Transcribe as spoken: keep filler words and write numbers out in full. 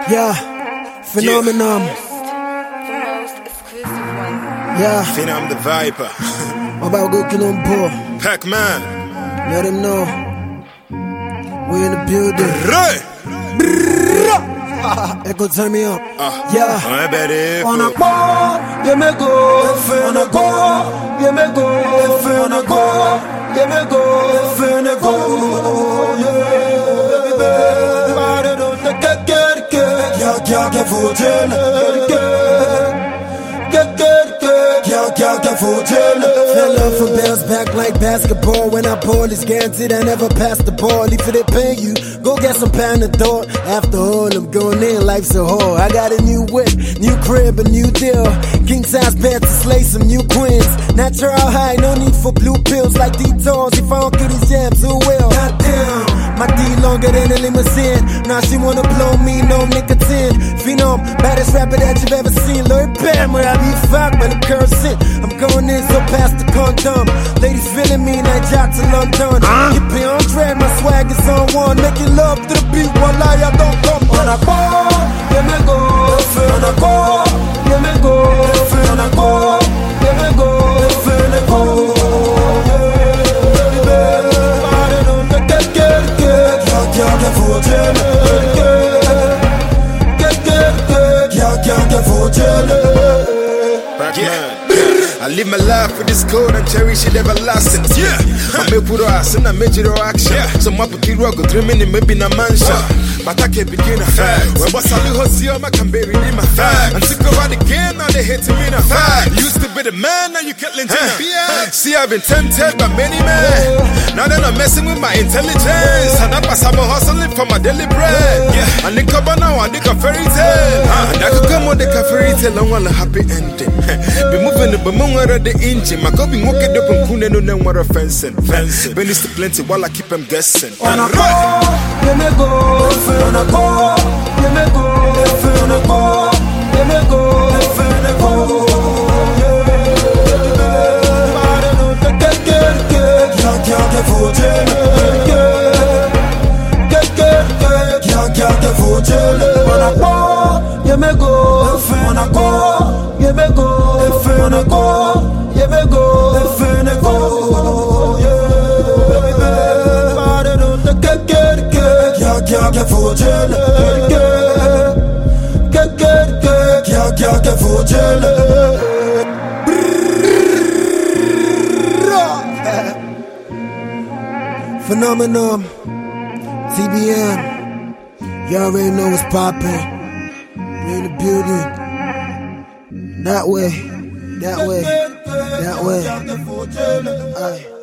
Yeah, phenomenon. Yeah, Phenom the Viper. I'm about to go kill on board. Pac-Man. Let him know we in the building. Right. Echo, turn me up. Uh, Yeah. I bet it. On a ball, yeah me go. On a ball, yeah me go. On a ball, yeah me go. On a ball, yeah. Body don't get get get. Yeah, yeah, get for jail. Get get get. Yeah, yeah, get for jail. Fell off from bounce back like basketball. When I ball, it's guaranteed I never pass the ball. If they pay you, go get some Panadol. After all, I'm going in, life's a whore. I got a new whip, new crib, a new deal. King size bed to slay some new queens. Natural high, no need for blue pills like detours. If I don't kill these jams, who will? Goddamn, my D longer than a limousine. Now she wanna blow me, no nicotine. Phenom, baddest rapper that you've ever seen. Lord Bam, where I be fucked, man, I'm cursing. I'm going in so past the condom. Ladies feeling me, night job to London. Hippie on dread, my swag is on one. Making love to the beat while I don't come. On a ball, yeah me go. On a ball, yeah me go. On a ball, yeah me go. On a ball, I live my life with this code and cherish it everlasting. Yeah, I make put ass and I made it action. So my put the rock, dreaming in maybe na mansion. But I can't begin a fact. When what's a little see, I can bury in my fact. And sick of it again, now they hate me in a fact. You used to be the man, now you can't lend yeah. See, I've been tempted by many men. Now they're not messing with my intelligence. And I pass, I'm hustling for my daily bread. Yeah, and they come on now, I think a fairy tale. And I could come on the fairy tale, I want a happy ending. Be moving the boom out of the engine. My copy walking up and cooning on them water fencing. Fencing. Ben is to plenty while I keep them guessing. On a ball, yeah me go. On a ball, yeah me go. On a ball, yeah me go. On a ball, yeah. Body don't get get get. Yeah, yeah, get for jail. Get get get. Yeah, yeah, get for jail. On a ball, yeah me go. On a ball, yeah me go. On a ball, yeah me go. On a ball, yeah. Body don't get get get. Yeah, yeah, get for jail. Get get get. Yeah, yeah, get for jail. Phenomenon, T B M. You already know what's poppin'. We in the building. That way, that way, that way. Aye.